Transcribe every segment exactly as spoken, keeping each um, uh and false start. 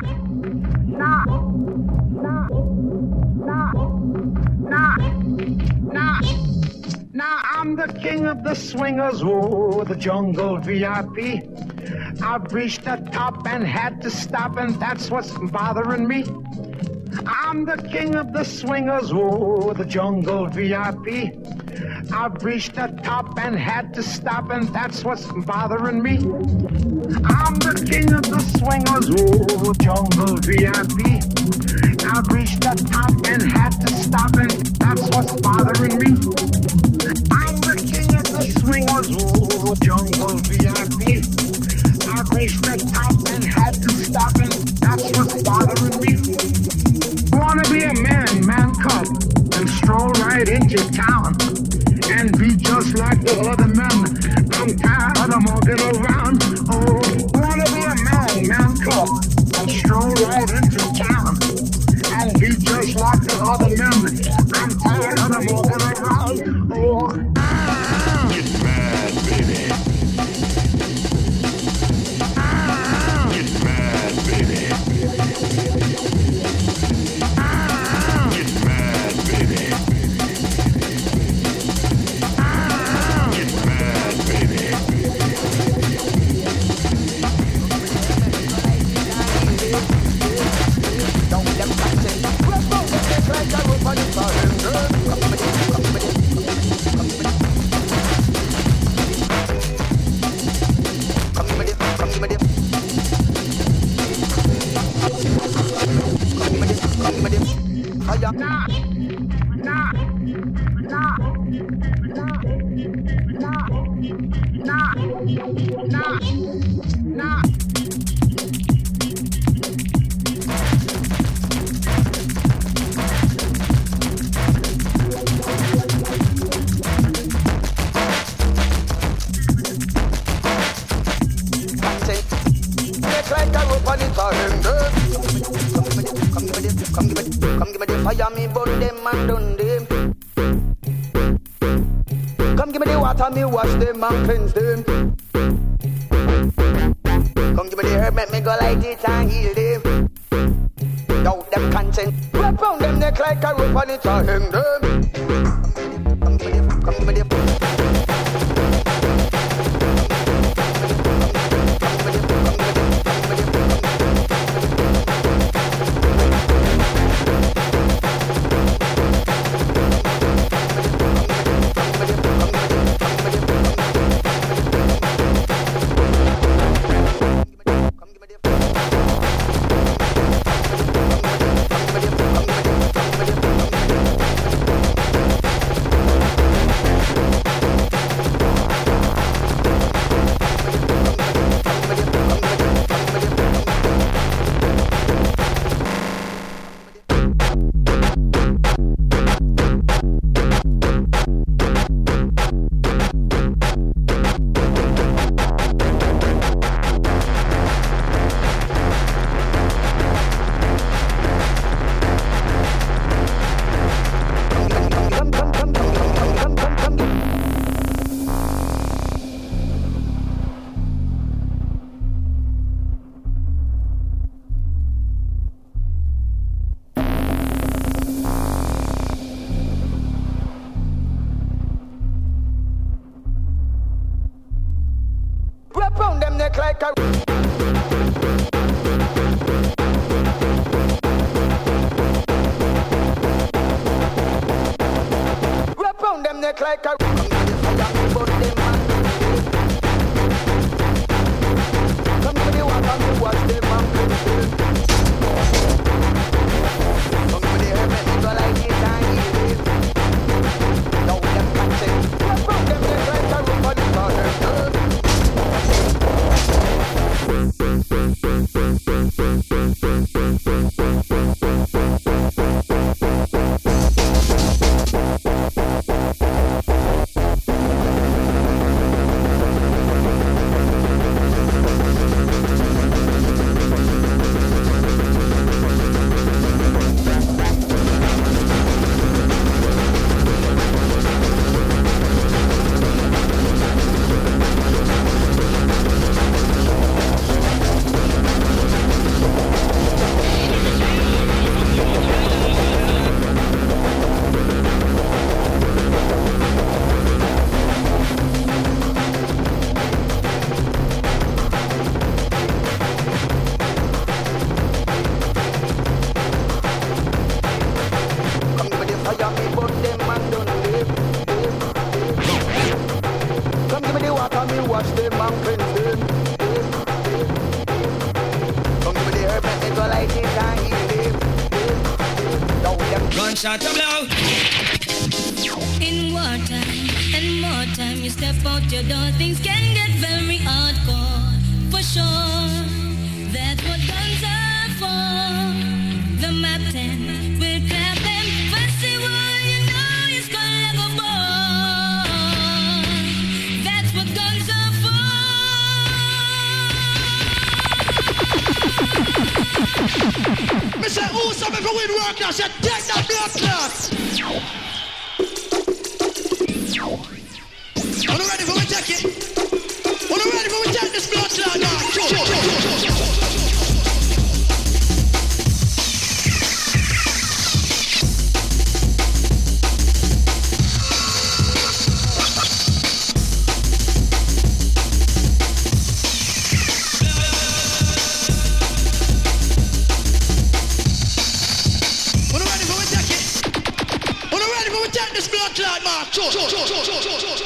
nah, nah, nah, nah, nah, nah. I'm the king of the swingers, oh, the jungle V I P. I've reached the top and had to stop, and that's what's bothering me. I'm the king of the swingers, oh, the jungle V I P. I've reached the top and had to stop, and that's what's bothering me. I'm the king of the swingers, oh, jungle V I P. I've reached the top and had to stop, and that's what's bothering me. I'm the king of the swingers, oh, jungle V I P. I've reached the top and had to stop, and that's what's bothering me. I wanna be a man, man cub, and stroll right into town and be just like the other men. I'm tired of walking around. Oh, I wanna be a man, man cub, and stroll right into town and be just like the other men. I'm tired of walking around. Oh, ah. Get mad, baby. Ah. Get mad, baby. Ah. Get mad, baby. Ah. Get mad, baby. Don't let them catch it. We're both just like a rope on the fire. Come with it, come with it. Come with it, come with it. Come with it, come with it. Higher. Nah, nah, nah, nah, nah, nah, nah. Like a rope on the calendar. Come give me the, come give me the, come give me the, come give me the fire, me burn them and done them. Come give me the water, me wash them and cleanse them. Come give me the herb, make me go like it and heal them. Out them consent, wrap round them neck like a rope on the calendar. Come give me the, come give me the, come give me the. Like a wrap round them neck like a come to the fire, burn them and come to the water, me wash them and cleanse them. Come to the herb, make me go like it and heal them. Now them catch it, wrap round them neck like a rope on the corner. gunshot to blow. In wartime and more time, you step out your door, things can get very hardcore. For sure, that's what guns are for. The map ten will clap them. First the war, you know it's gonna go born. That's what guns are for. Mister Usa, if you win work now, say take that blood class. Are you ready for me take it? Are you ready for me take this blood clot now? Go, go, go, go, go. Are you ready for me take it? Are you ready for me take this blood clot now? Go, go, go, go, go, go, go.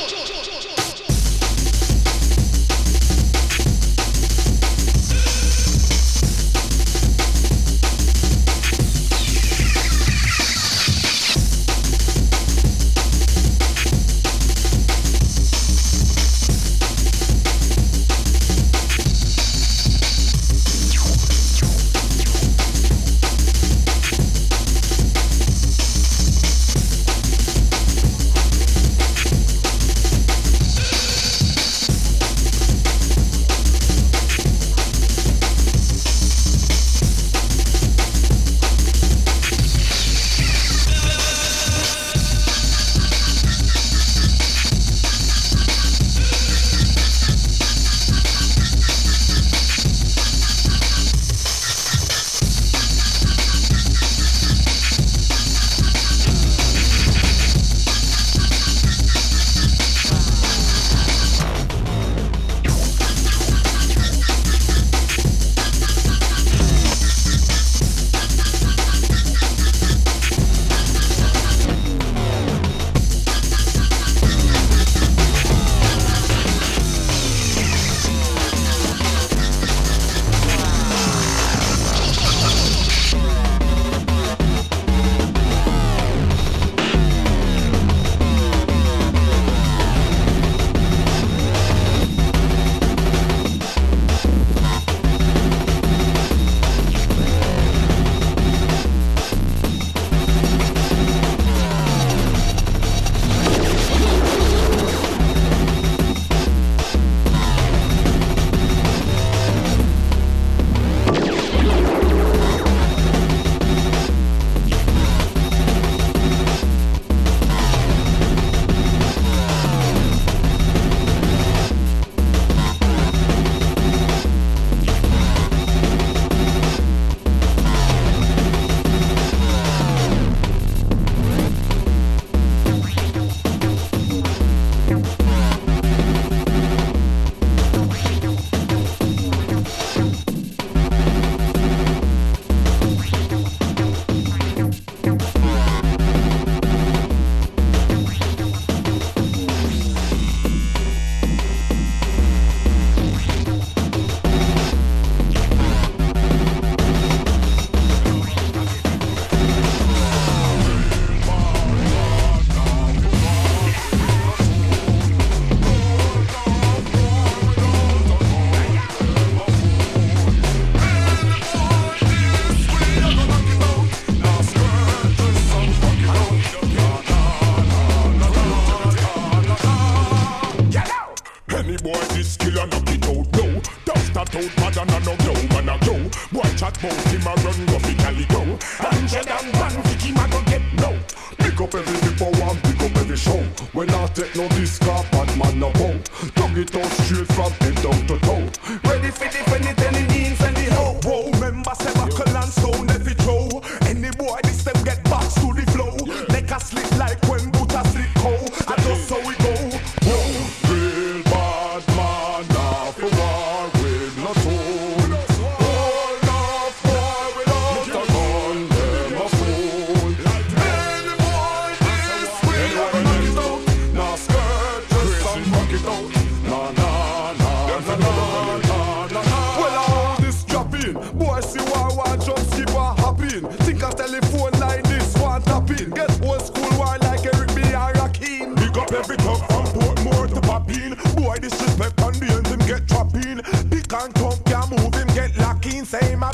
Boy, see why I just keep on happy. Think a telephone like this, one tapping.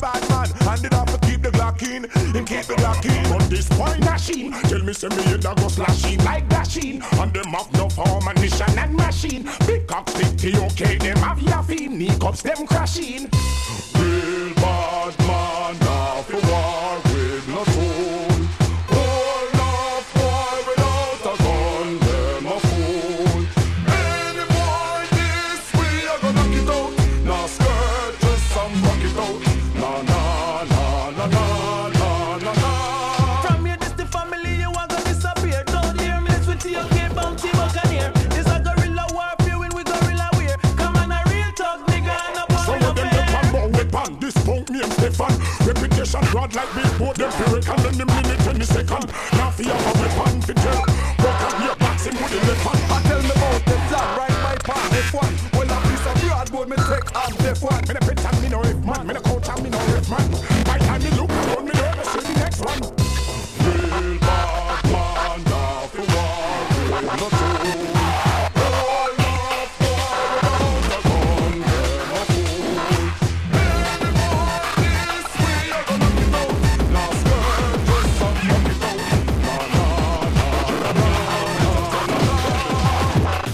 bad man, and it have to keep the Glock in. Him keep the Glock in. But this point machine, tell me say me head a go slashing like dashing. And them have no ammunition and machine. Big cock stick to okay, them have yaffine. Knee cups them crashing. Real bad man, now for war with no tool. All not war without a gun, them a fool. Any boy this way, I gonna knock it out. Now skirt, just some rock it out. Na na na na na na na na. From here, this the family, you are gonna disappear. Don't hear me, it's with your kid, bounty buccaneer. This a guerrilla warfare when we gorilla wear. Come on, a real talk, nigga, and a boy. Some of them they pan bow weapon. This punk name Stefan. Reputation broad like billboard. Them period and then the minute any second. Now for your weapon for tell. Walk out your boxing with the weapon. I tell me about the plan, right my part, F one. Well, a piece of broadboard, me take off F one. Me no pretend me no F man. Me no coach and me no F man. By time me look around me know me see the next one. Real bad man now for war with no tool. All not war without a gun, them a fool. Any boy this way, I gonna knock it out. Now skirt, just some knock it out. Na na na na na na na na.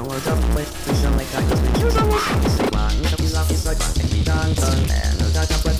Dun, dun, dun,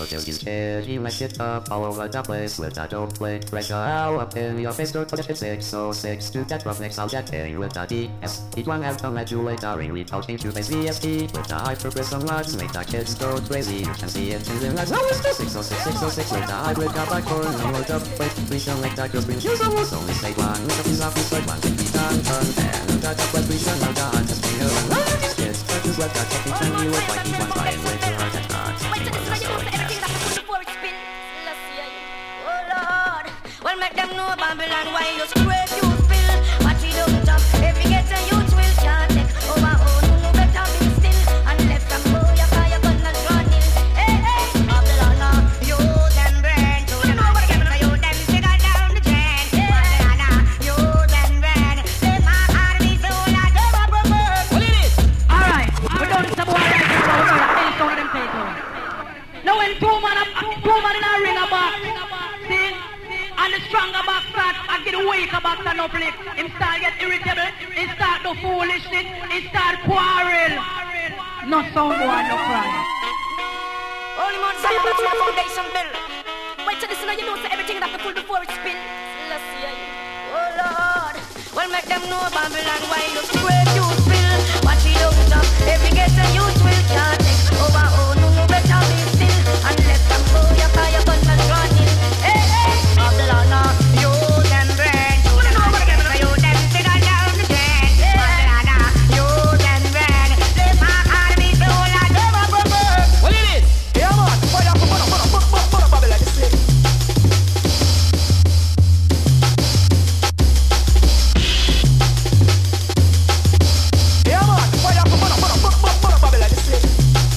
till he's dead. He messed it up all over the place with a dope plate. Pressure all up in your face, don't touch it six oh six. To that rough next, I'll get in with a D S. Each one has come at you later, ring read out into face V S T. With the hyper some words, make the kids go crazy. You can see it in the lights. Now it's the six oh six, six oh six with the hybrid car back for no hold up. Wait, please don't like that girl scream. Use almost only say one. Make up his office like one. Take me down, turn there. No doubt that we shall know the hunt is bigger than all these kids. Churches left that talking to me with like each one trying way to hurt at heart. Wait till this is you know everything that happens before it spin. Let's see you. Oh Lord. Well make them know Babylon why you scrape you spill. Watch it up top. If you get a youth will can't take over. Oh no no better be still. And left them go your fire gun and running. Hey hey. Babylon now. You them brain. You them over again. You them figure down the drain. Babylon now. You them brain. They my army so like them up a bird. What it is? Alright. We don't need to go right now. One of them take over. Now when two man up, two man in a ring about, see, and the stronger back start, I get the weaker back stand up lick. Him start get irritable, he start do foolishness, he start quarrel. No sound boy, no cry. Only man say about your foundation bill. Wait till this now you know say everything that the pull before it spin. Let's see you. Oh Lord. Well make them know Babylon why you scrape you spill. Watch it out up. If you get a youth will can't take over. Oh no no better be still. And let them go your fire gun and running. Hey hey. Babylon now. You them brain. You them over again. You them figure down the drain. Babylon now. You them brain. They my army so like them up a bird. What it is? Yeah man, fire for mother, mother, mother, mother, mother, Babylon, you see. Yeah man, fire for mother, mother, mother, mother, Babylon, you see.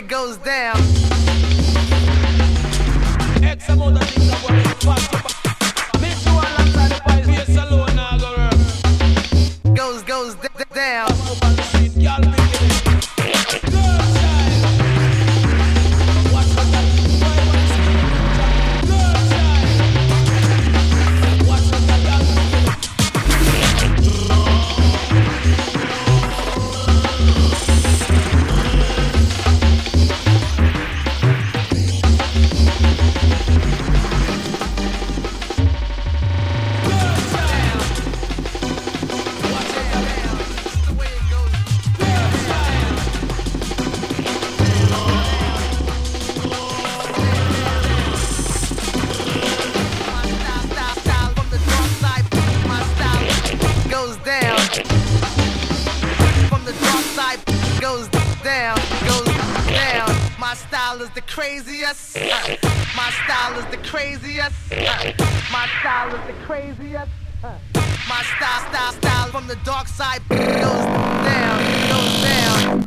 it goes down. X amount of things are going to pass. Make sure alongside the boys, be a salon now, go around. Goes, goes d- d- down. Up on the street, y'all big in it. Girl child. Watch what that boy wants to do. Girl child. Watch what that y'all big in it. Goes down. From the dark side, goes down, goes down. My style is the craziest. Uh, my style is the craziest. Uh, my style is the craziest. Uh, my style, style, style from the dark side goes down, goes down.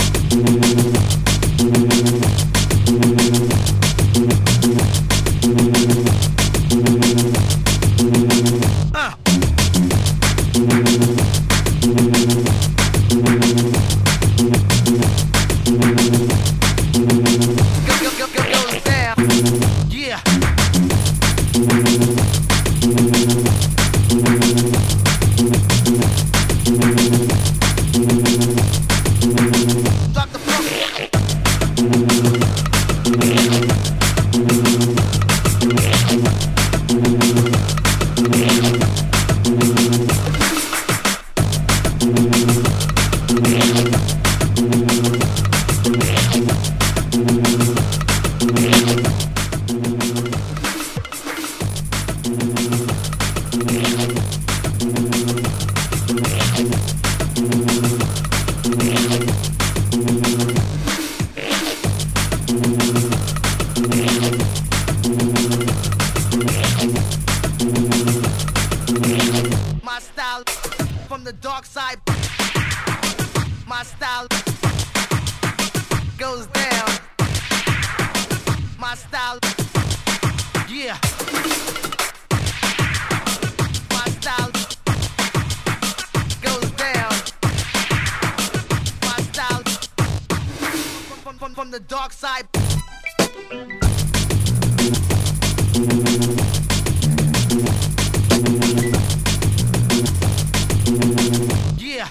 Uh. My style from the dark side. My style goes down. My style, yeah. My style goes down. My style from, from, from, from the dark side. Yeah.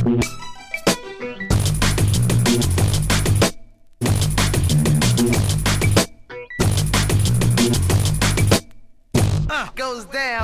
Uh, goes down.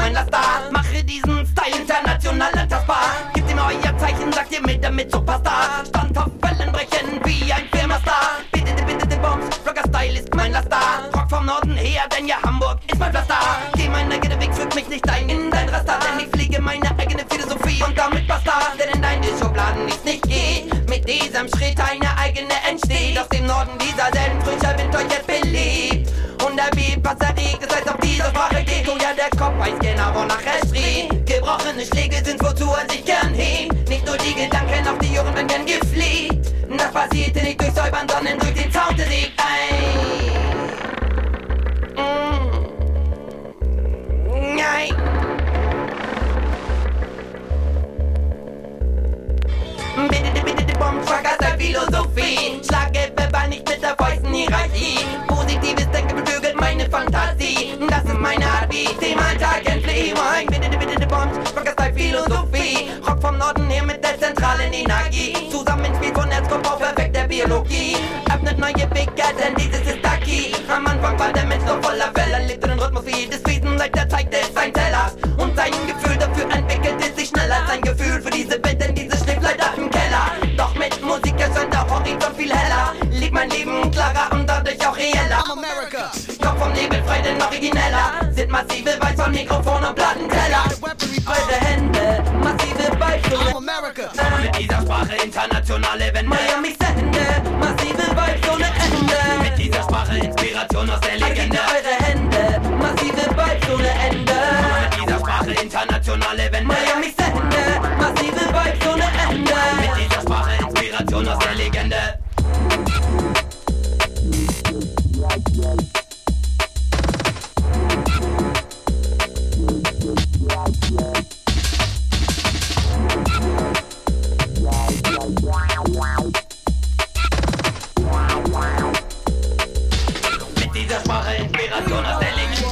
mein Laster. Mache diesen Style international antastbar. Gebt ihm euer Zeichen, sagt ihr mit damit Superstar. Stand auf Wellen brechen wie ein Firmastar. Bitte, bitte, bitte, Bombs, Rocker-Style ist mein Laster. Rock vom Norden her, denn ja Hamburg ist mein Pflaster. Geh mein eigener Weg, führt mich nicht ein in dein Raster. Denn ich fliege meine eigene Philosophie und damit basta. Denn in deine Schubladen nichts nicht geht. Mit diesem Schritt eine eigene entsteht. Aus dem Norden dieser selben frischer Wind euch jetzt beliebt. Und er bebt, was erregt, es heißt auf diese Sprache geht. Oh ja, der Kopf weiß genau, wonach er schrie. Gebrochene Schläge sind, wozu er sich gern hebt. Nicht nur die Gedanken, auch die Ohren werden gern gepflegt. Das passierte nicht durch Säubern, sondern durch den Sound der Sieg. Nein. Bitte, bitte, bitte, Bombschwager, sei Philosophie. Schlage verbal nicht mit der feuchten Hierarchie. Positives Denken beflügelt meine Fantasie. Das ist meine Art, wie ich dem Alltag entfliehe. Bitte, bitte, bitte, Bombschwager, sei Philosophie. Rock vom Norden her mit der zentralen Energie. Zusammenspiel von Herzkopf auf perfekter Biologie. Öffnet neue Wege, denn dieses ist der Key. Am Anfang war der Mensch noch voller Welle. Lebte den Rhythmus wie jedes Wesen, seit der Zeit des sein Tellers. Und sein Gefühl dafür entwickelte sich schneller. Sein Gefühl für diese Welt, denn diese schläft leider im Keller. Doch mit Musik erscheint der Horizont viel heller. Lebt mein Leben klarer und dadurch auch reeller. I'm America. Kopf vom Nebel frei, denn origineller. Sind massive Vibes von Mikrofon und Plattenteller. Eure Hände, massive Vibes. I'm America. Mit dieser Sprache internationale Wände. Miami Sende, massive Vibes ohne Ende. Mit dieser Sprache Inspiration aus der Legende. Eure Hände, massive Vibes ohne Ende. Mit dieser Sprache internationale Wände. Miami Sende, massive Vibes ohne Ende. Mit dieser Sprache Inspiration aus der Legende. Mit dieser Sprache Inspiration aus der Legende.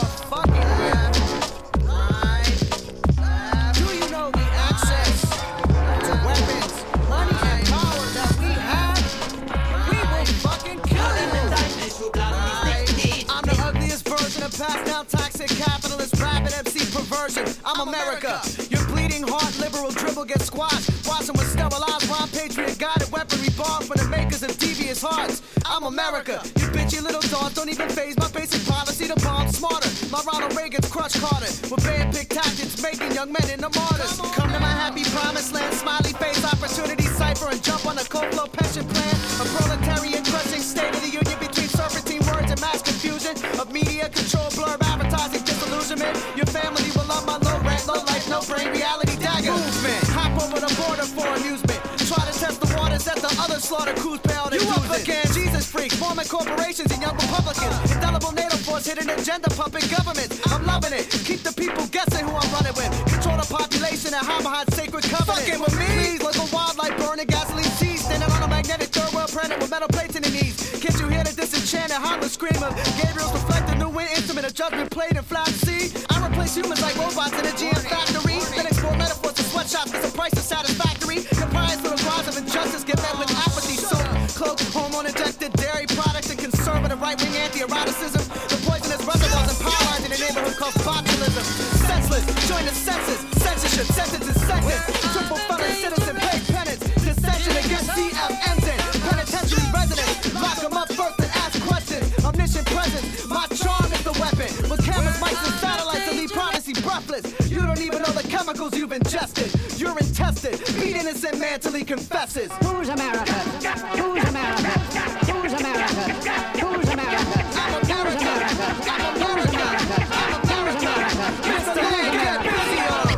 Pass down toxic capitalist rapid M C perversion. I'm America. Your bleeding heart liberal dribble gets squashed. Watching with sterilized rhyme patriot guided weaponry bomb for the makers of devious hearts. I'm America. You bitchy little dogs don't even phase my basic policy to bomb smarter. My Ronald Reagan's crush Carter with bad pick tactics making young men into martyrs. Come to my happy promised land, smiley face opportunity cipher and jump on a cold flow pension plan. A proletarian crushing state of the union between serpentine words and mass confusion of media control, blurb, advertising, disillusionment. Your family will love my low rent, low life, no brain, reality dagger movement. Hop over the border for amusement. Try to test the waters at the other slaughter crews pale. You up again, Jesus freaks, forming corporations and young Republicans. Indelible NATO force hidden agenda pumping governments. I'm loving it. Keep the people guessing who I'm running with. Control the population and hide behind sacred covenants. Fucking with me, please, local wildlife burning gasoline seas. Standing on a magnetic third world planet with metal plates in the knees. Can't you hear the disenchanted harmless scream of Gabriel's reflected new wind instrument of judgment played in flat sea? I replace humans like robots in a G M factory. Then explore metaphors to sweatshops cause the price is satisfactory. Compliance to the cause of injustice get met with apathy. Soap, cloak, hormone injected dairy products and conservative right-wing anti-eroticism. The poisonous reservoirs and power lines in a neighborhood called botulism. Senseless, join the census, censorship, sentences, sentence. Triple felon citizen, pay penance. Dissension against C F Ms and penitentiary residents. Lock them up first and ask questions. Omniscient presence, my charm is the weapon. With cameras, mics, and satellites to leave privacy breathless. You don't even know the chemicals you've ingested. You're intested, beat innocent man till he confesses. Who's America? Who's America? Who's America? Who's America? I'm America. I'm America. I'm America. Mister Land, get busy on.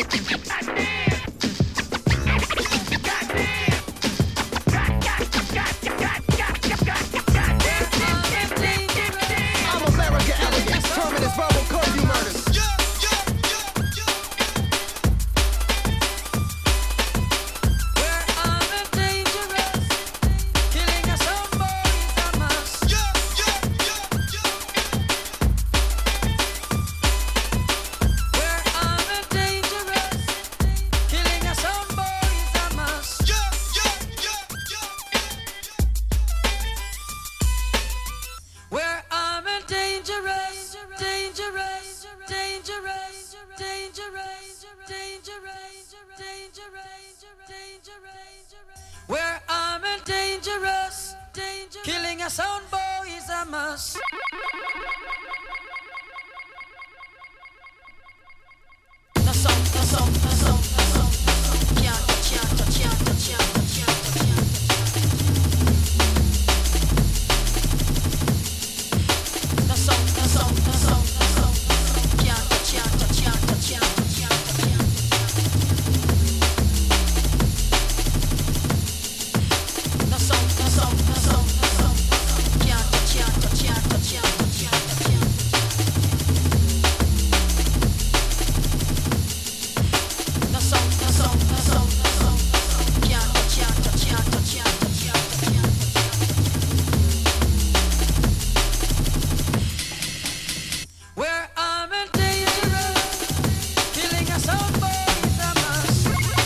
I'm America elegant, terminus verbal curfew murders. Where I'm dangerous, dangerous, dangerous, dangerous. Where armed and dangerous, killing a sound boy is a must. The song, the song, the song, the song, the song. Can't touch, can't touch, can't touch, can't touch, can't touch, can't touch. The song, the song, the song, the song, the song. Can't touch, can't touch, can't touch, can't touch, can't touch. The song, the song, the song, the song, the song. Can't touch, can't touch, can't touch, can't touch, can't touch. The song, the song, the song, the song, the song. Can't touch, can't touch, can't touch, can't touch, can't touch, can't touch. We're armed and dangerous, killing a sound boy is a must.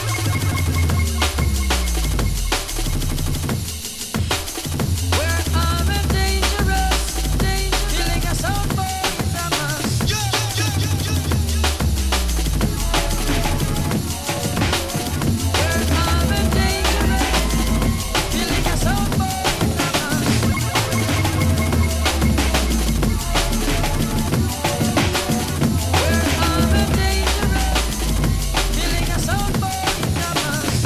We're armed and dangerous, dangerous, killing a sound boy is a must. We're armed and dangerous, killing a sound boy is a must. We're armed and dangerous, killing a sound boy is a must.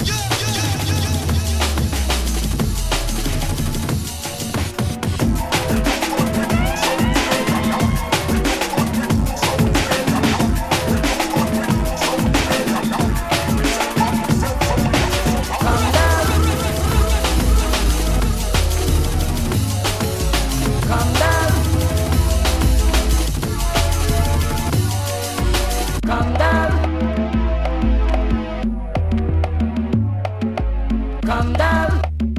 Calm down. Calm down. Calm down.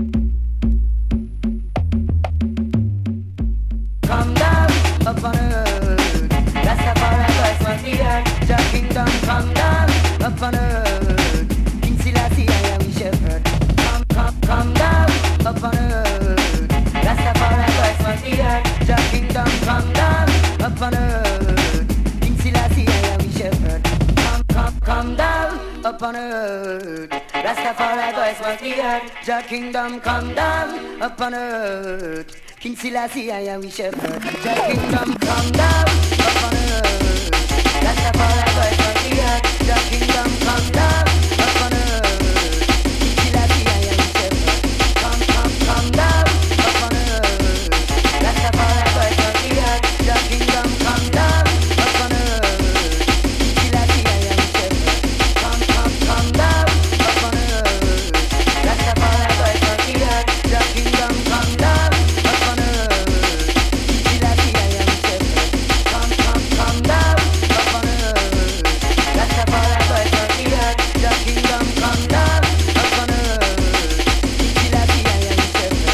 Calm down. Up on earth, Rastafari voice must be heard. Jah kingdom, calm down. Up on earth, King Selassie, I am his shepherd. Calm, calm, calm down. Up on earth, Rastafari voice must be heard. Jah kingdom, calm down. Up on earth, King Selassie, I am his shepherd. Calm, calm, calm down. Up on earth, Rastafari voice must be heard. Jah kingdom, calm down. Up on earth, King Selassie, I am his shepherd. Jah kingdom, calm down. Up on earth, Rastafari voice must be heard. Jah kingdom, calm down. Up on earth, King Selassie, I am his shepherd. Calm, calm, calm down. Up on earth, Rastafari voice must be heard. Jah kingdom, calm down. Up on earth, King Selassie, I am his shepherd. Calm, calm, calm down. Up on earth, Rastafari voice must be heard. Jah kingdom, calm down. Up on earth, King Selassie, I am his shepherd. Calm, calm, calm down. Up on earth, Rastafari voice must be heard. Jah kingdom, calm down. Up on earth, King Selassie, I am his shepherd.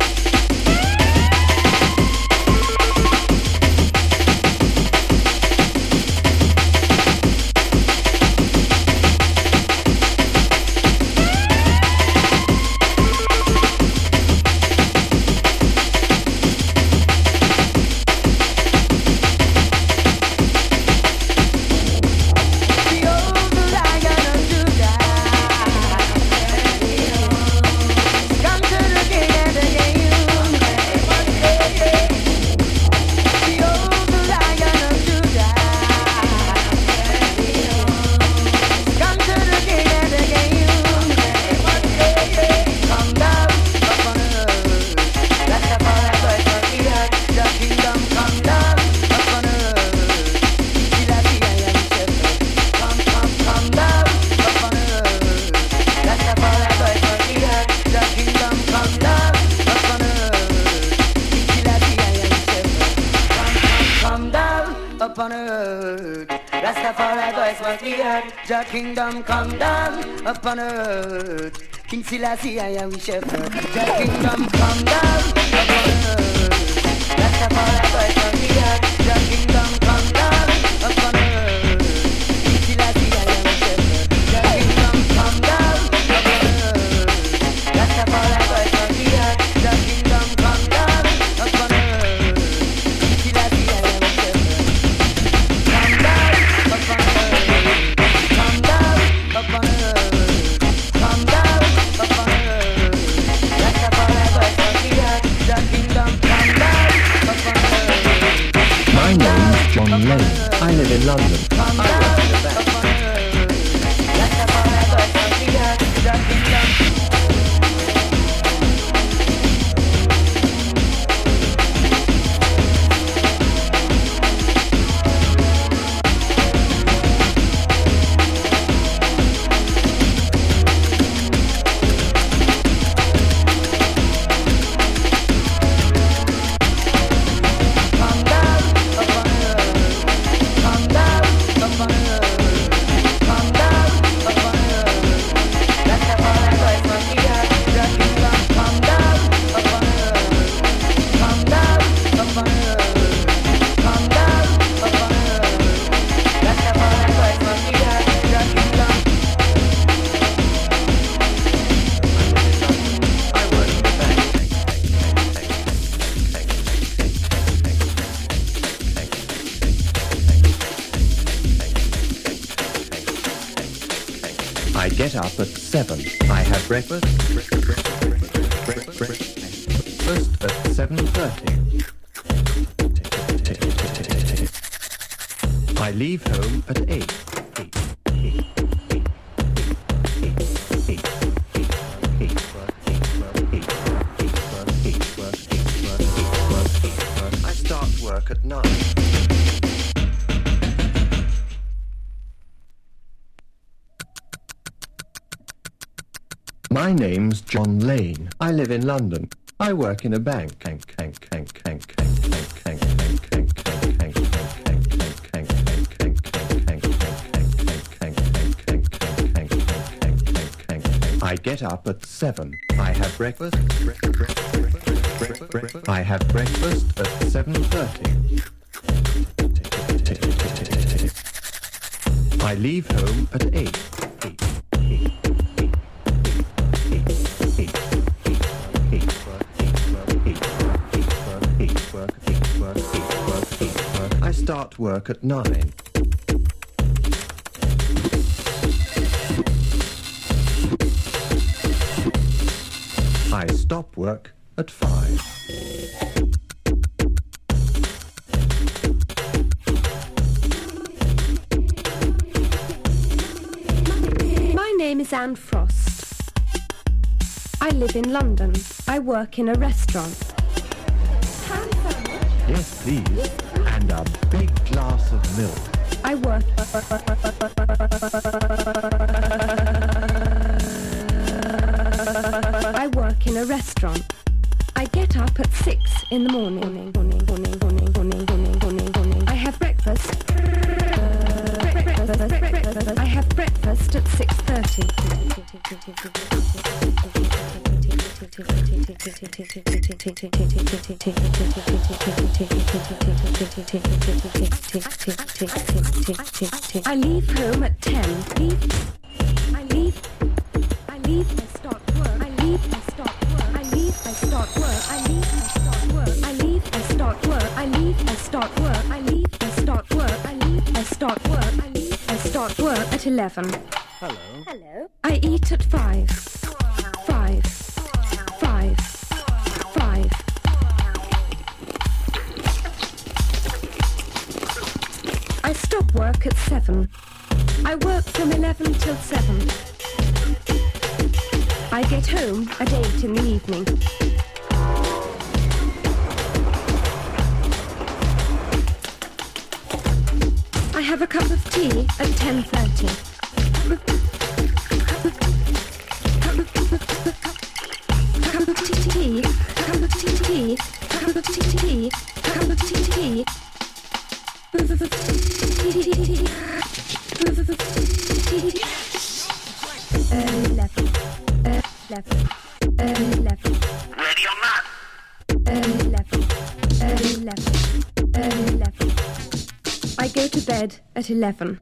Behold the Lion of Judah, come to the King and the King. Behold the Lion of Judah, come to the King and the King. Come down up on earth, Rastafari voice must be heard. The kingdom come down up on earth, King Selassie, I am his shepherd. Come, come, come down up on earth, Rastafari voice must be heard. The kingdom come down up on earth, King Selassie, I am his shepherd. Come, come, come down up on earth, Rastafari voice must be heard. The kingdom come down up on earth, King Selassie, I am his shepherd. The kingdom come down up on earth, Rastafari voice must be heard. The kingdom come down up on earth, King Selassie, I am his shepherd. The kingdom come down up on earth, Rastafari voice must be heard. The kingdom come down up on earth, King Selassie, I am his shepherd. Come down up on earth, come John Lane. I live in London. Come down upon earth. Rastafari birth from the earth, dropping down. I get up at seven. I have breakfast. Breakfast at seven thirty. I leave home at eight. I start work at nine. My name's John Lane. I live in London. I work in a bank. I get up at seven. I have breakfast. I have breakfast at seven thirty. I leave home at eight. I start work at nine. I stop work at five. My name is Anne Frost. I live in London. I work in a restaurant. Yes, please. And a big glass of milk. I work... I work in a restaurant. I get up at six in the morning. Morning, morning, morning, morning, morning, morning, morning. I have breakfast. I have breakfast at six thirty. I leave home at ten. Leave. I leave. I leave. I start work. I leave. I start work. I leave. I start work. I leave. I start work. I leave. I start work. I leave. I start work. I leave. I start work. I leave. I start work. I leave. I start work at eleven. Hello. Hello. I eat at five. Five. Five. Five. I stop work at seven. I work from eleven till seven. I get home at eight in the evening. I have a cup of tea at ten thirty. Cup of tea, cup of tea, cup of tea, cup of tea. Eleven, eleven, eleven. Ready or not? Eleven, eleven, eleven. I go to bed at eleven.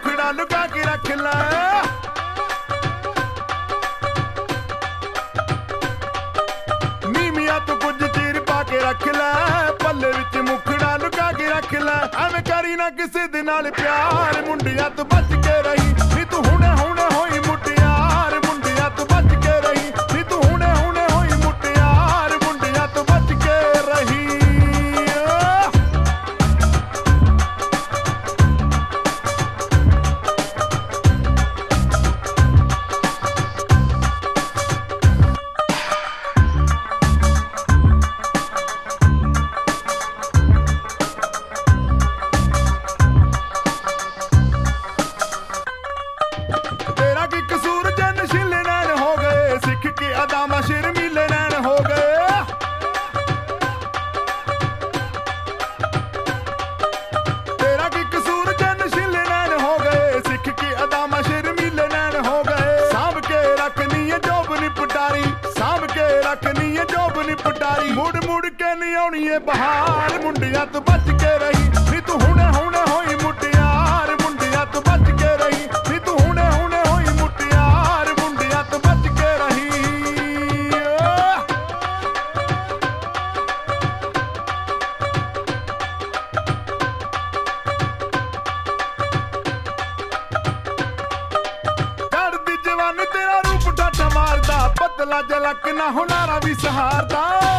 ਮੁਖੜਾ ਲੁਕਾ ਕੇ ਰੱਖ ਲੈ ਨੀਮੀਆਂ ਤੂੰ ਕੁਝ ਚੀਰ ਪਾ ਕੇ ਰੱਖ ਲੈ ਪੱਲੇ ਵਿੱਚ ਮੁਖੜਾ ਲੁਕਾ ਕੇ ਰੱਖ ਲੈ ਐਵੇਂ ਕਰੀ ਨਾ ਕਿਸੇ ਦੇ ਨਾਲ ਪਿਆਰ ਮੁੰਡਿਆਂ ਤੋਂ ਬਚ ਕੇ ਰਹੀ ਨੀ ਤੂੰ ਹੁਣੇ ਹੁਣੇ ਹੋਈ ਮੁਟਿਆਰ ਮੁੰਡਿਆਂ ਤੋਂ ਬਚ ਕੇ ਰਹੀ ਨੀ ਤੂੰ ਹੁਣੇ ਹੁਣੇ ਹੋਈ ਮੁਟਿਆਰ ਮੁੰਡਿਆਂ ਤੋਂ ਬਚ ਕੇ ਰਹੀ ਮੁੜ ਮੁੜ ਕੇ ਨਹੀਂ ਆਉਣੀ ਏ ਬਹਾਰ ਮੁੰਡਿਆਂ ਤੋਂ ਬਚ ਕੇ ਰਹੀ ਨੀ ਤੂੰ ਹੁਣੇ ਹੁਣੇ ਹੋਈ ਮੁਟਿਆਰ ਮੁੰਡਿਆਂ ਤੋਂ ਬਚ ਕੇ ਰਹੀ ਨੀ ਤੂੰ ਹੁਣੇ ਹੁਣੇ ਹੋਈ ਮੁਟਿਆਰ ਮੁੰਡਿਆਂ ਤੋਂ ਬਚ ਕੇ ਰਹੀ ਕਰਦੀ ਜਵਾਨੀ ਤੇਰਾ ਰੂਪ ਠੱਠ ਮਾਰਦਾ ਪਤਲਾ ਜਲਕ ਨਾ ਹੁਨਾਰਾ ਵੀ ਸਹਾਰਦਾ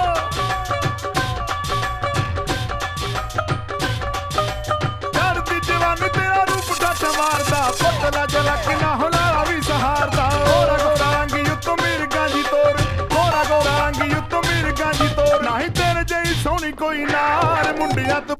ਪਤਲਾ ਜਲਕ ਨਾ ਹੁਲਾਰਾ ਵੀ ਸਹਾਰਦਾ ਗੋਰਾ ਗੋਰਾ ਰੰਗੀ ਉੱਤੋਂ ਮਿਰਗਾਂ ਦੀ ਤੋਰ ਗੋਰਾ ਗੋਰਾ ਰੰਗੀ ਉੱਤੋਂ ਮਿਰਗਾਂ ਦੀ ਤੋਰ ਨਹੀਂ ਤੇਰੇ ਜਿਹੀ ਸੋਹਣੀ ਕੋਈ ਨਾਰ ਮੁੰਡਿਆਂ ਤੋਂ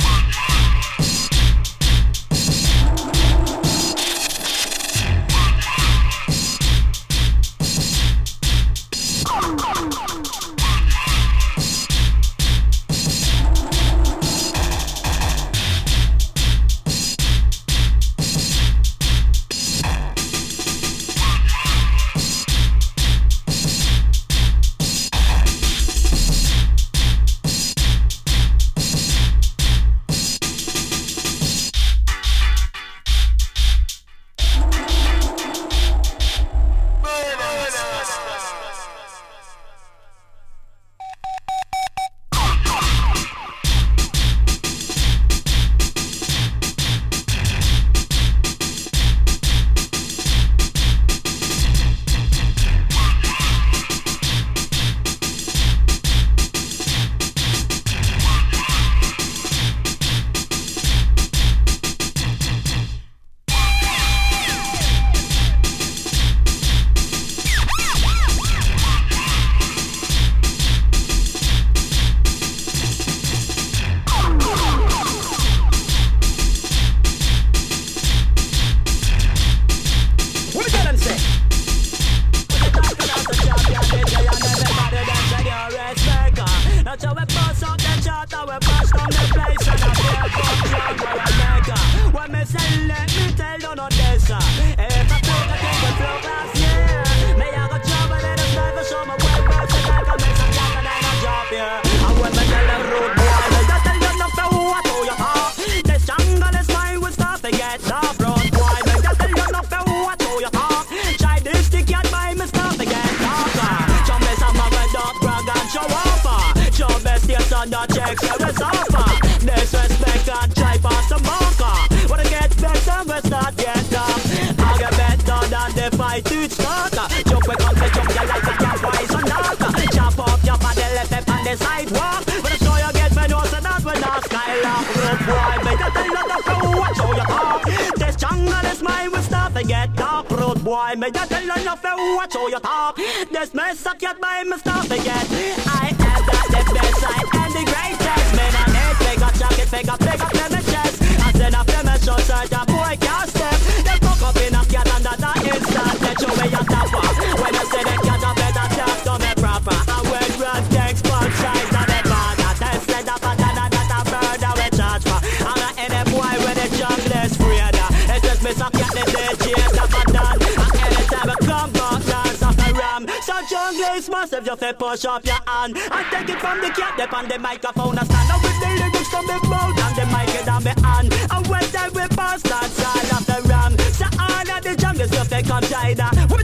Boy, me just tell enough to watch how you talk. This mess up yet by me stop again. I have got the best side and the greatest. Man, I need big up jacket, big up, big up to my chest. I send up to my short search, a boy can't step. They fuck up in a cat under the instant. Let you way your topper. When I say they cat up, better talk to me proper. I went run tanks, full size, and the border. Test let up and then I got a murder we charge for. I'm not any boy with a jungle is freeder. It's just me suck at the D J, up and down. So jungle is massive, you fi push up your hand and take it from the cat, dip on the microphone and stand up with the lyrics from the mouth and the mic is on the hand. And when they we pass that side of the ram, rider. What